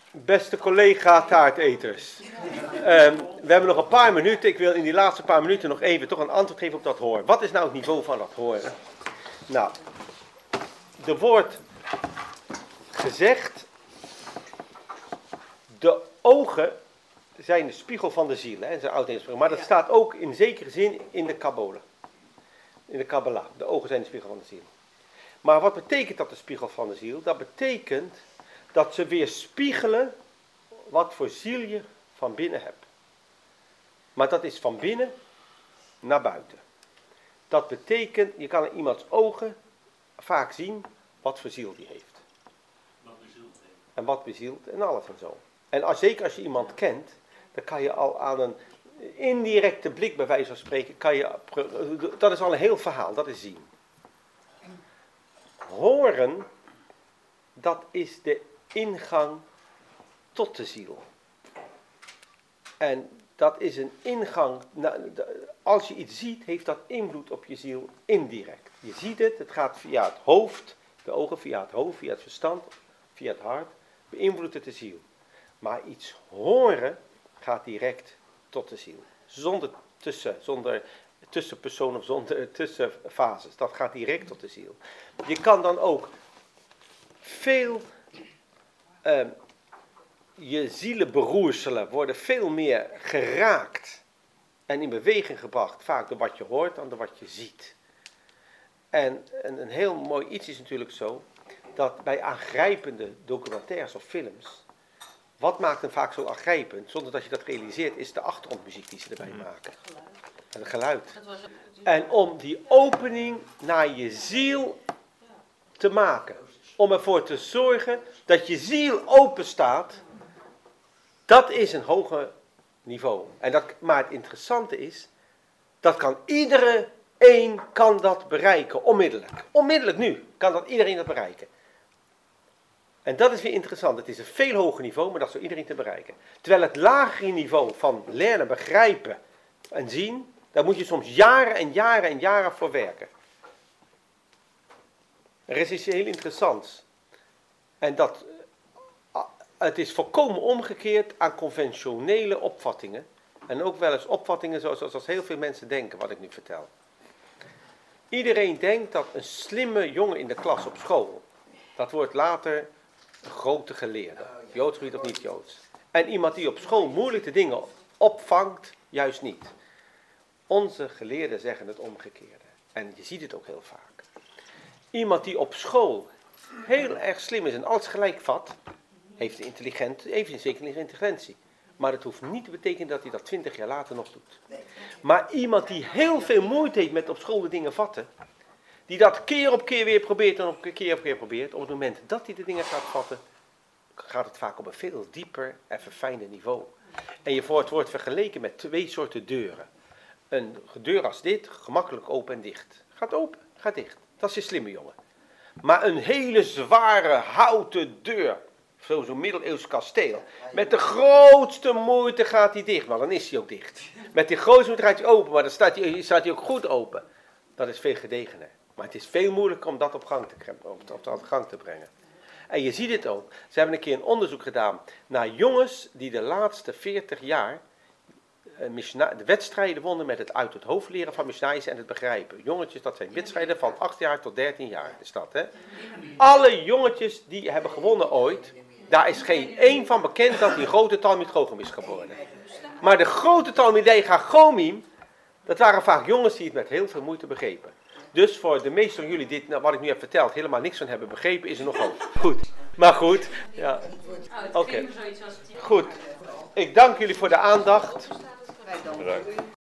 Beste collega taarteters, we hebben nog een paar minuten. Ik wil in die laatste paar minuten nog even toch een antwoord geven op dat horen. Wat is nou het niveau van dat horen? Nou, er wordt gezegd, de ogen zijn de spiegel van de ziel, hè, zijn oud-Nederlands, maar dat staat ook in zekere zin in de Kabbalah. In de Kabbalah, de ogen zijn de spiegel van de ziel. Maar wat betekent dat, de spiegel van de ziel? Dat betekent dat ze weer spiegelen wat voor ziel je van binnen hebt. Maar dat is van binnen naar buiten. Dat betekent, je kan in iemands ogen vaak zien wat voor ziel die heeft. En wat bezielt en alles en zo. En zeker als je iemand kent, dan kan je al aan een indirecte blik, bij wijze van spreken, dat is al een heel verhaal, dat is zien. Horen, dat is de ingang tot de ziel. En dat is een ingang, als je iets ziet, heeft dat invloed op je ziel indirect. Je ziet het, het gaat via het hoofd, de ogen via het hoofd, via het verstand, via het hart, beïnvloedt het de ziel. Maar iets horen gaat direct tot de ziel. Zonder tussenpersoon of zonder tussenfases. Dat gaat direct tot de ziel. Je kan dan ook veel, je zielenberoerselen worden veel meer geraakt en in beweging gebracht, vaak door wat je hoort dan door wat je ziet. En een heel mooi iets is natuurlijk zo, dat bij aangrijpende documentaires of films, wat maakt hem vaak zo aangrijpend, zonder dat je dat realiseert, is de achtergrondmuziek die ze erbij maken. En het geluid. En om die opening naar je ziel te maken. Om ervoor te zorgen dat je ziel open staat. Dat is een hoger niveau. Maar het interessante is, dat kan iedereen kan dat bereiken, onmiddellijk. Onmiddellijk nu kan dat iedereen dat bereiken. En dat is weer interessant. Het is een veel hoger niveau, maar dat is door iedereen te bereiken. Terwijl het lagere niveau van leren, begrijpen en zien, daar moet je soms jaren en jaren en jaren voor werken. Er is iets heel interessants. En het is volkomen omgekeerd aan conventionele opvattingen. En ook wel eens opvattingen zoals heel veel mensen denken, wat ik nu vertel. Iedereen denkt dat een slimme jongen in de klas op school, dat wordt later een grote geleerde. Joods gebied of niet Joods. En iemand die op school moeilijke dingen opvangt, juist niet. Onze geleerden zeggen het omgekeerde. En je ziet het ook heel vaak. Iemand die op school heel erg slim is en alles gelijk vat, heeft een zekere intelligentie. Maar dat hoeft niet te betekenen dat hij dat 20 jaar later nog doet. Maar iemand die heel veel moeite heeft met op school de dingen vatten, die dat keer op keer weer probeert en keer op keer probeert, op het moment dat hij de dingen gaat vatten, gaat het vaak op een veel dieper en verfijnder niveau. En het wordt vergeleken met 2 soorten deuren. Een deur als dit, gemakkelijk open en dicht. Gaat open, gaat dicht. Dat is je slimme jongen. Maar een hele zware houten deur, zo'n middeleeuws kasteel, met de grootste moeite gaat hij dicht, maar dan is hij ook dicht. Met die grootste moeite gaat hij open, maar dan staat hij ook goed open. Dat is veel gedegener. Maar het is veel moeilijker om dat op gang te brengen. En je ziet het ook. Ze hebben een keer een onderzoek gedaan naar jongens die de laatste 40 jaar de wedstrijden wonnen met het uit het hoofd leren van Mishnayos en het begrijpen. Jongetjes, dat zijn wedstrijden van 8 jaar tot 13 jaar. Is dat, hè? Alle jongetjes die hebben gewonnen ooit, daar is geen één van bekend dat die grote Talmid Chogem is geworden. Maar de grote Talmidei Chachomim, dat waren vaak jongens die het met heel veel moeite begrepen. Dus voor de meesten van jullie, wat ik nu heb verteld, helemaal niks van hebben begrepen, is er nog hoop. Goed. Maar goed. Ja. Oké. Goed. Ik dank jullie voor de aandacht. Bedankt.